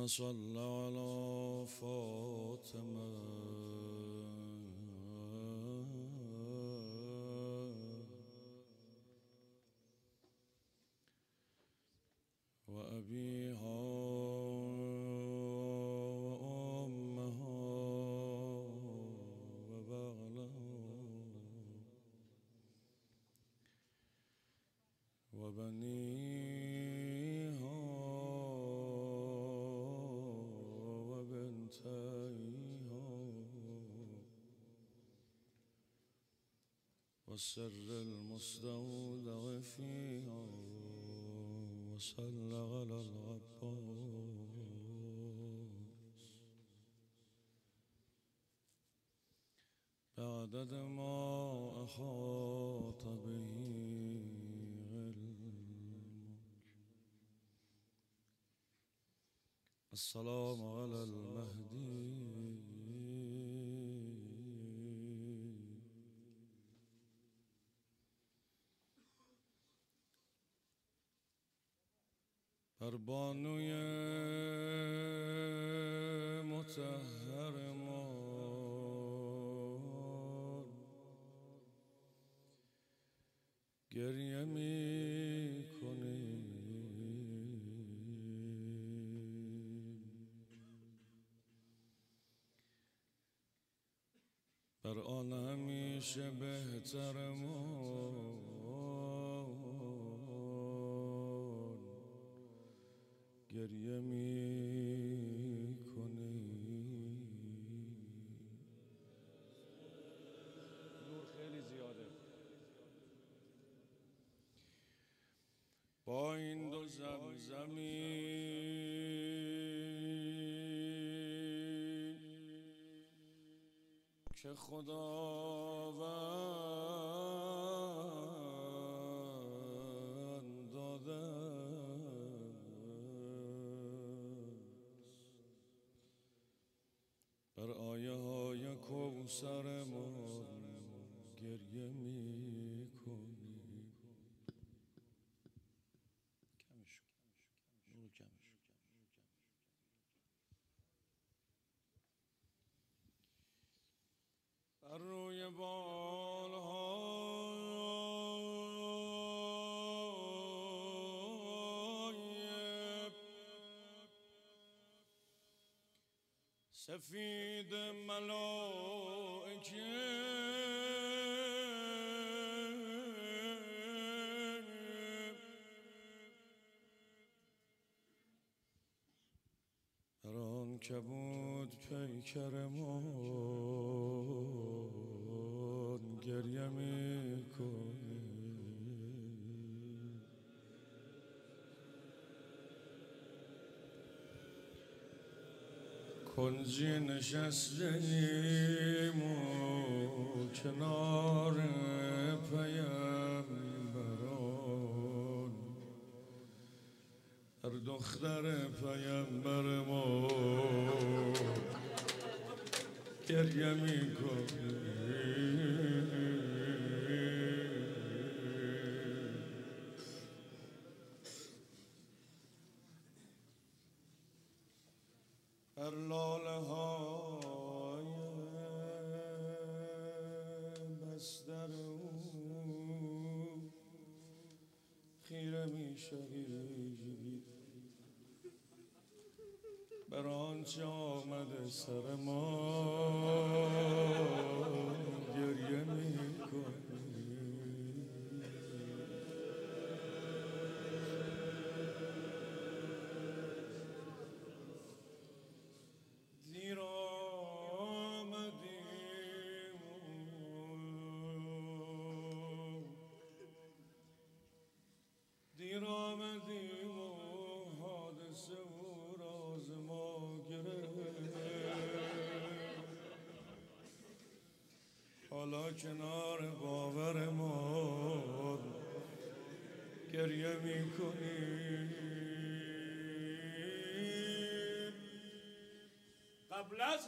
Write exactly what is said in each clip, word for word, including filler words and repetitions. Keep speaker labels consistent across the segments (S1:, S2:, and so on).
S1: صل على فاطمة وأبيها وأمها وبغلها وبنيها وبنتيها والسر المستودع فيها وصلى على العباس بعدد ما أحاط به علمك. السلام على المهدي بر بانوی مطهر ما گریه می کنیم، بر آن همیشه بهتر ما گریه می کنیم.
S2: نور خیلی زیاده.
S1: با این دو زمزمی که خداوند داده بر آیه های کوثر ما گریه می کنیم. کمش نور کمش بر روی بالهای سفید ملائکه بر آن کبود پیکرمان گریه می کنیم. کنجی نشستیم و کنار پیمبران هر دختر پیمبر ما گریه می کنیم. هر لاله های بستر او خیره می شوی بر آنچه آمده سر ما گریه می کنی. دیر آمدیم دیر آمدیم و حادثه و راز ما گرفت. حالا کنار باور ما گریه می کنیم. قبل از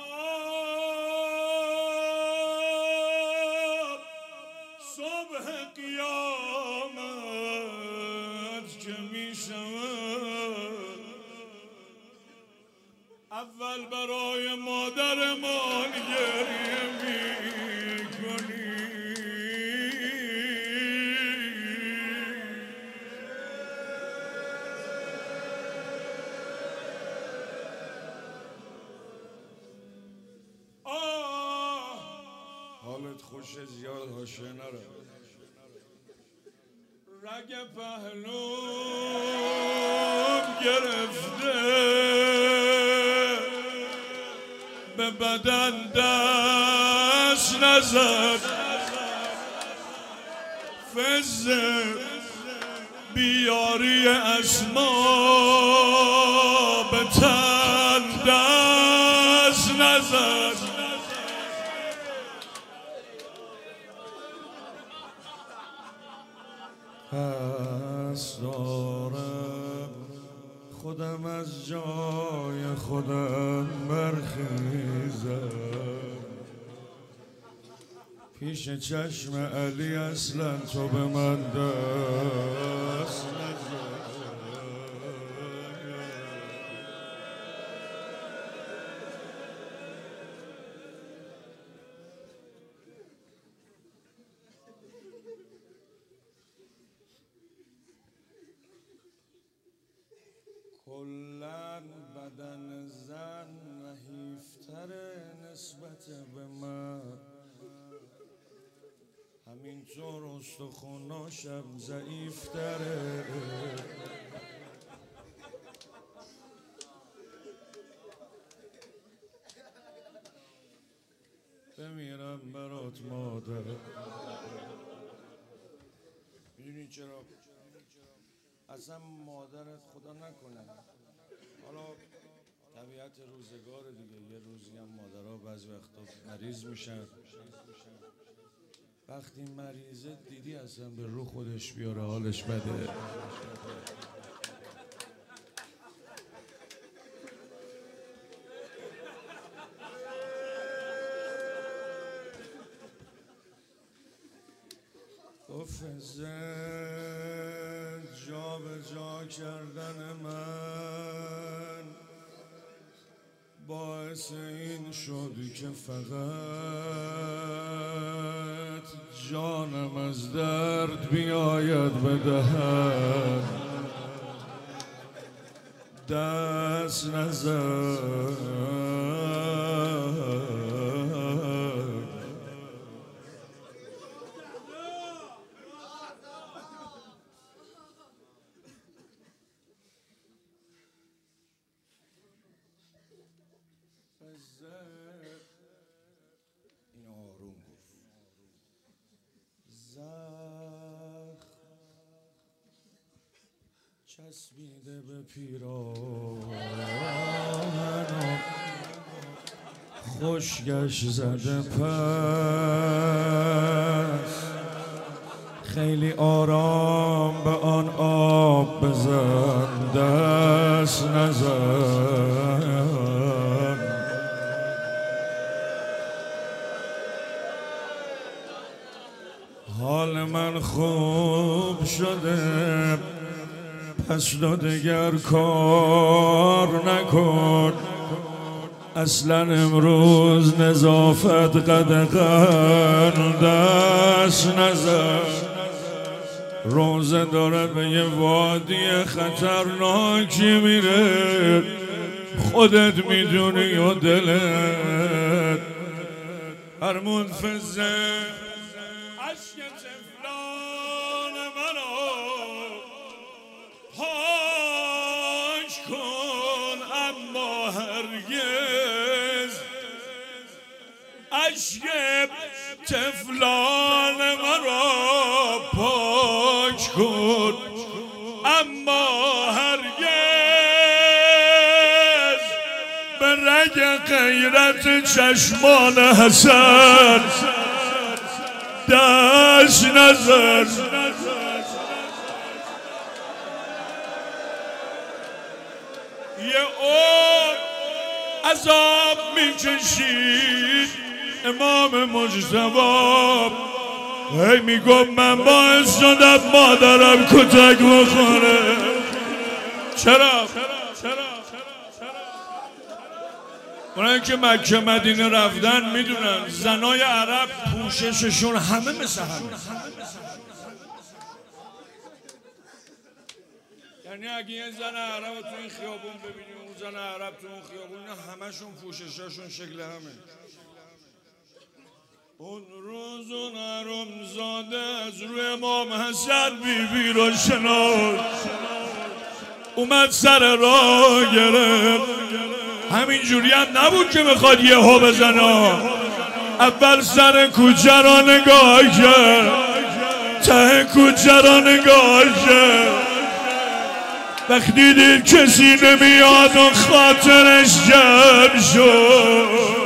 S1: حساب صبح قیامت که می شود اول برای مادرمان گریه میکنی، آه حالت خوش زیاد هاشه نره، رگ پهلوم گرفته به بدن دست نزد، فز بیاری اسما به تن دست نزد. پس دارم خودم از جای خودم برخیزم، پیش چشم علی اصلا تو به من دست نزد. کلن بدن زن نحیفتره نسبت به من، همینطور استخوناشم ضعیفتره. بمیرم برات مادر. میدونی چرا؟ اصلا مادرت خدا نکنه، حالا طبیعت روزگار دیگه، یه روزی هم مادرها بعضی وقتا مریض میشن، وقتی مریضه دیدی اصلا به رو خودش بیاره حالش بده. افزه جا به جا کردن من باعث این شد که فقط جانم از درد بیاید به دهن دست نزد. این آروم گفت زخم چسبیده به پیراهنم، خشکش زده پس خیلی آرام به آن آب بزن دست نزن. حال من خوب شده پس دو دگر کار نکن، اصلا امروز نظافت قدغن دست نزن. روزه داره به یه وادی خطرناکی میره، خودت میدونی و دلت هر منفذه. عشق طفلان منو پاک کن اما هرگز، عشق طفلان منو پاک کن اما هرگز به رگ غیرت چشمان حسن دست نزن. یه عمر عذاب میکشید امام مجتبی، هی میگم من باعث شدم مادرم کتک بخوره. چرا؟ اونایی که مکه مدینه رفتن میدونن زنای عرب پوشششون همه مثل همه. یعنی اگه یه زن عرب تو این خیابون ببینی اون زن عرب تو اون خیابون همشون پوششاشون شکل همه. اون روز اون حرم زاده از روی امام حسن بی بی رو شناد، اومد سر راه گرفت. همین جوری هم نبود که بخواد یه ها بزنه، اول سر کوچه را نگاه کرد، ته کوچه را نگاه کرد. وقتی دید کسی نمیاد و خاطرش جمع شد.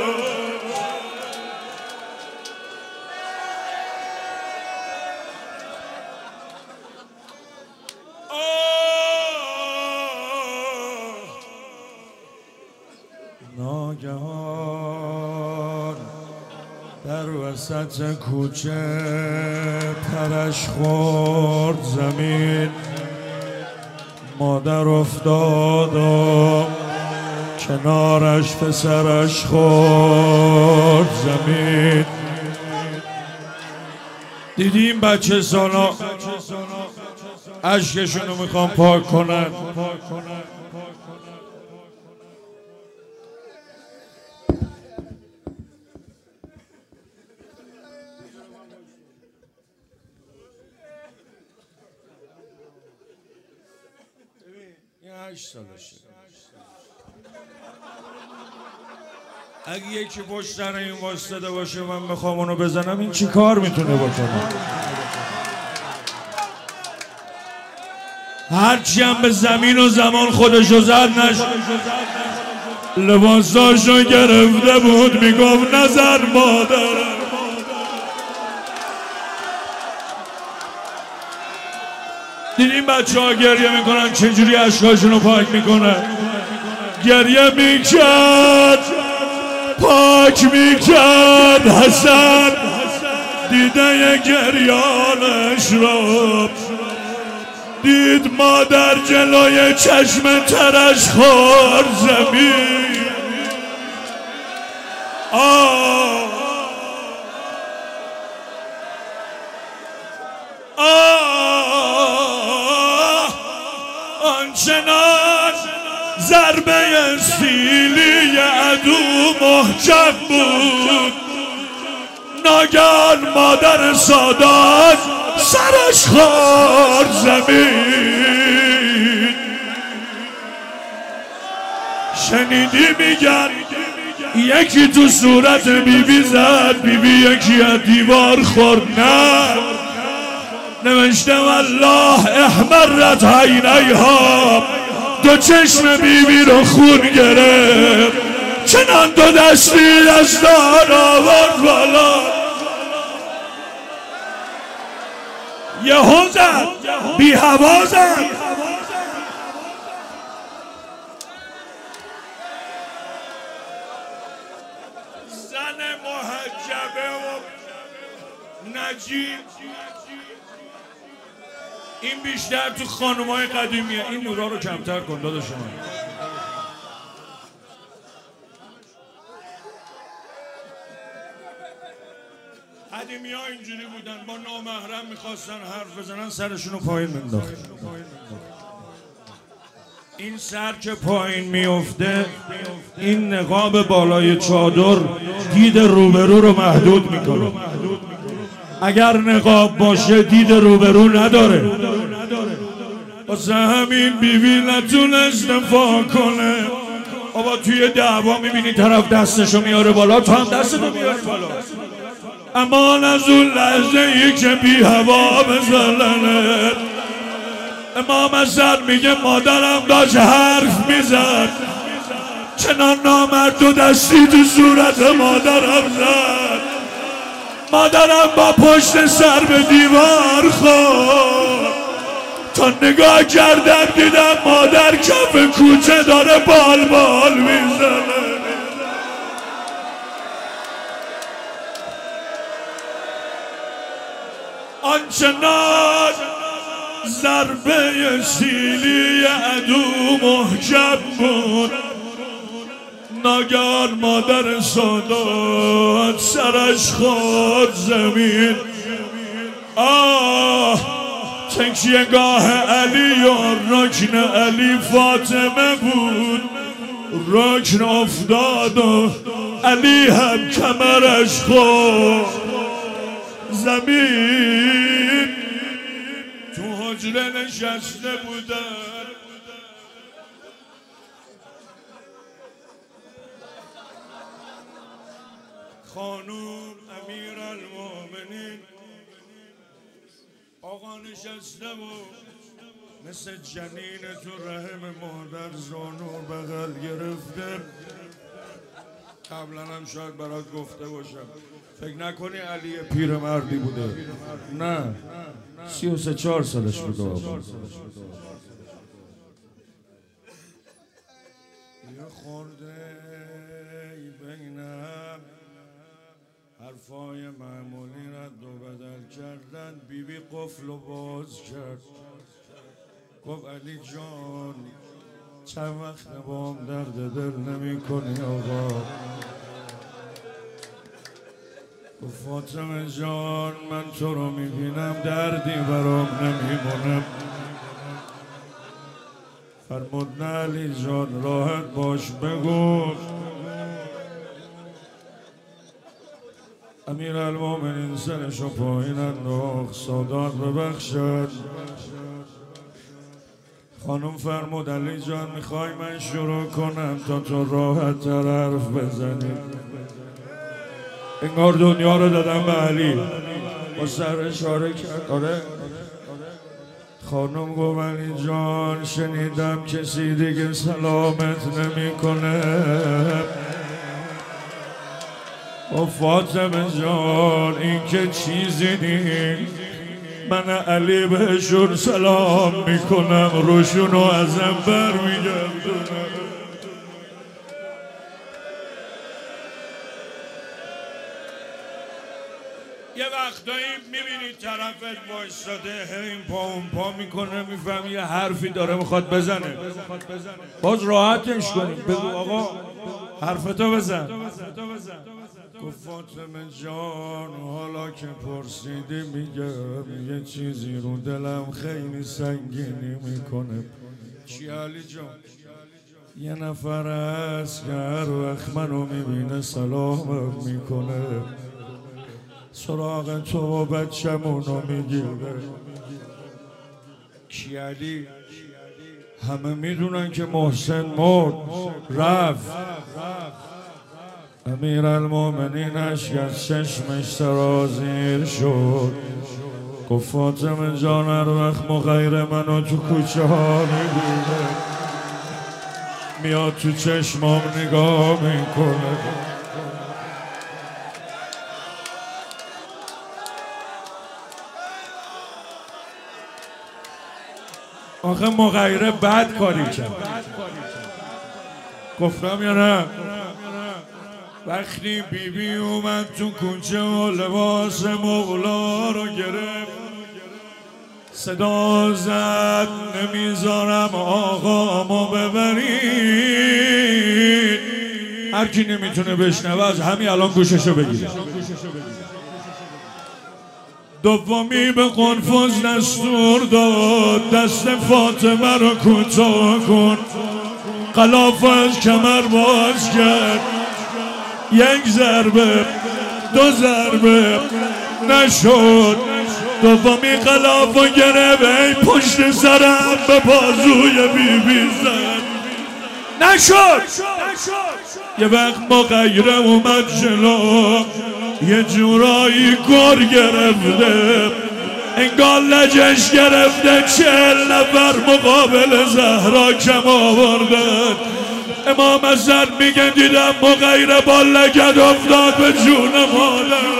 S1: ناگهان در وسط کوچه پرش خورد زمین، مادر افتاد و کنارش پسرش خورد زمین. دیدیم بچه سانا اشکشونو میخوام پاک کنن. هشت سالشه. اگه یکی پشت سر این واسطه باشه من بخوام اونو بزنم این چی کار میتونه بکنه؟ هرچی هم به زمین و زمان خودشو زد نشد، لباساشو گرفته بود میگفت نظر مادرم. دیدیم بچه ها گریه میکنن چجوری اشکاشونو پاک میکنن. گریه میکرد پاک میکرد حسن، دیده گریانش رو دید مادر جلوی چشم ترش خورد زمین. آه آنچنان ضربه سیلی عدو محکم بود، ناگهان مادر سادات سرش خورد زمین. شنیدی میگن یکی تو صورت بیبی زد، بیبی یکی از دیوار خورد. نه، نوشته والله احمرت عینیها، دو چشم بیبی رو خون گرفت، چنان دو دستی دستان آورد بالا. یهو زد بی هوا زد. زن محجبه و نجیب، این بیشتر تو خانومای قدیمیه. این نورا رو کمتر کن داداش من. قدیمی ها اینجوری بودن، با نامحرم میخواستن حرف بزنن سرشونو پایین مینداخت. این سر که پایین میفته این نقاب بالای چادر دید روبرو رو محدود میکنه. اگر نقاب باشه دید روبرو نداره. واسه همین بیبی نتونست دفاع کنه. بابا توی دعوا میبینی طرف دستشو میاره بالا، تو هم دستتو میاری بالا. امان از اون لحظه ای که بی هوا بزنه. امام حسن میگه مادرم داشت حرف میزد، چنان نامرد و دستی تو صورت مادرم زد. مادرم با پشت سر به دیوار خورد. تا نگاه کردم دیدم مادر کف کوچه داره بال بال میزنه. آنچنان ضربه سیلی عدو محکم بود، ناگهان مادر سادات سرش خورد زمین. آه تکیهگاه علی و رکن علی فاطمه بود. رکن افتاد و علی هم کمرش خورد زمین. تو حجره نشسته بودن، خانوم امیرالمومنین آقا نشسته بود مثل جنین تو رحم مادر زانو بغل گرفته. قبلا هم شاید برات گفته باشم، فکر نکنی علی پیرمردی بوده، نه سی و سه چهار سالش بوده. یه خورده بینم حرفای معمولی رد و بدل کردن. بیبی قفل و باز کرد، گفت علی جان چند وقت با هم درد دل نمی کنی آقا؟ گفت فاطمه جان من تو رو می بینم دردی برام نمیمونم. فرمود نه علی جان راحت باش بگو. امیرالمومنین سرشو پایین انداخت، سادات ببخشد. خانم فرمود علی جان میخوای من شروع کنم تا تو راحت تر حرف بزنی؟ انگار دنیا رو دادم به علی، با سر اشاره کرد. آره خانم گفت علی جان شنیدم کسی دیگه سلامت نمیکنه. و فاطمه جان این که چیزی نیست، من علی بهشون سلام میکنم، روشونو ازم بر میگردونم. یه وقتایی میبینی طرفت وایستاده این پا اون پا میکنه، میفهمی یه حرفی داره میخواد بزنه، باز راحتش کنی، بگو آقا حرفتو بزن. گفت فاطمه جان حالا که پرسیدی میگم یه چیزی رو دلم خیلی سنگینی میکنه. چی علی جان؟ یه نفر هست که هر وقت منو میبینه سلامم میکنه، سراغ تو و بچمونو میگیره. کی علی؟ همه میدونن که محسن مرد رفت. امیرالمومنین اشک از چشمش سرازیر شد. گفت فاطمه جان هر وقت مغیر منو تو کوچه ها میبینه میاد تو چشمام نگاه میکنه. آخه مغیره بد کاری کرد، گفتم یا نه؟ وقتی بیبی بی اومد تو کوچه و لباس مولا رو گرفت، صدا زد نمیذارم آقامو ببرید. هر کی نمیتونه بشنوه از همین الان گوششو بگیره. دومی به قنفذ دستور داد دست فاطمه رو کوتاه کن. غلاف از کمر باز کرد، یک ضربه دو ضربه نشد. دومی غلافو گرفت ای پشت سرم به بازوی بیبی زد، نشد. یه وقت مغیره اومد جلو، یه جورایی گر گرفته، انگار لجش گرفته. چهل نفر مقابل زهرا کم آوردن. امام حسن میگه دیدم مغیره با لگد افتاد به جون مادر،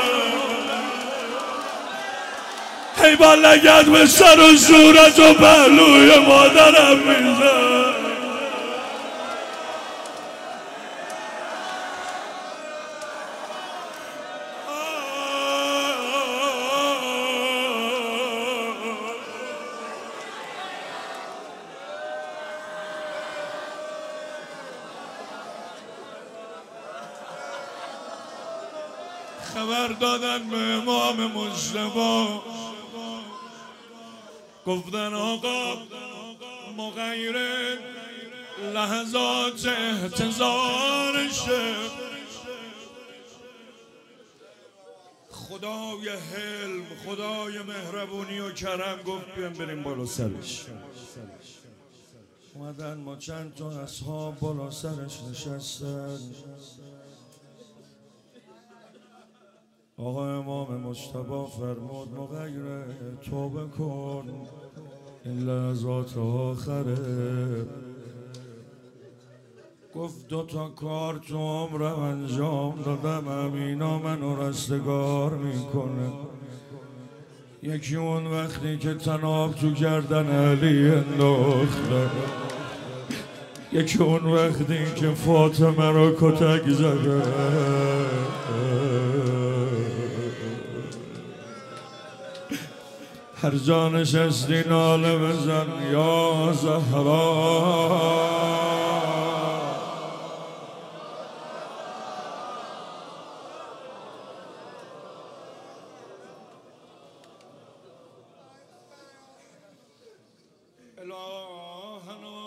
S1: هی با لگد به سر و صورت و پهلوی مادرم میزد. خبر دادن به امام مجتبی، گفتن آقا مغیر لحظات احتضارشه، خدای حلم، خدای مهربونی و کرم گفت بیان بریم بالا سرش. اومدن ما چند تا اصحاب بالا سرش نشستن. آقا امام مجتبی فرمود مغیره توبه کن، این لحظات آخره. گفت دو تا کار تو عمرم انجام دادم، همینا منو رستگار میکنه. یکی اون وقتی که طناب تو گردن علی انداخته، یکی اون وقتی که فاطمه رو کتک زده، هر جا نشستی ناله بزن یا زهرا. الهنا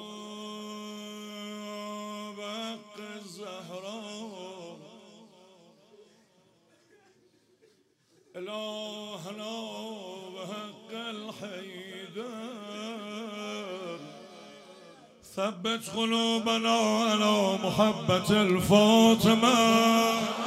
S1: بحق الزهرا، الهنا بحق الحيدر، ثبت قلوبنا على محبة الفاطمة.